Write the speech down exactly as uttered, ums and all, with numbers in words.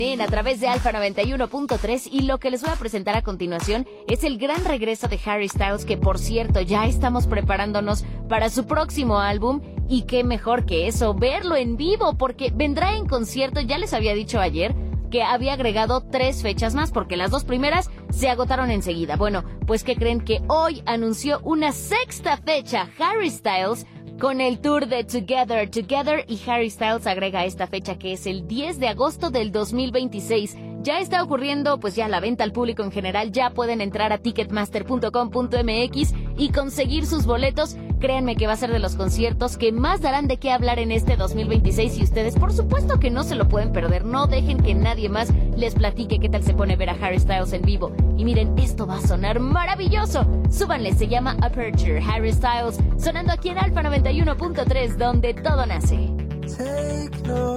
a través de Alfa noventa y uno punto tres, y lo que les voy a presentar a continuación es el gran regreso de Harry Styles, que por cierto ya estamos preparándonos para su próximo álbum, y qué mejor que eso, verlo en vivo, porque vendrá en concierto. Ya les había dicho ayer que había agregado tres fechas más, porque las dos primeras se agotaron enseguida. Bueno, pues ¿qué creen? Que hoy anunció una sexta fecha Harry Styles con el tour de Together, Together, y Harry Styles agrega esta fecha, que es el diez de agosto del dos mil veintiséis. Ya está ocurriendo pues ya la venta al público en general. Ya pueden entrar a ticketmaster punto com punto m x y conseguir sus boletos. Créanme que va a ser de los conciertos que más darán de qué hablar en este dos mil veintiséis, y ustedes por supuesto que no se lo pueden perder. No dejen que nadie más les platique qué tal se pone ver a Harry Styles en vivo. Y miren, esto va a sonar maravilloso. Súbanle, se llama Aperture, Harry Styles, sonando aquí en Alfa noventa y uno punto tres, donde todo nace.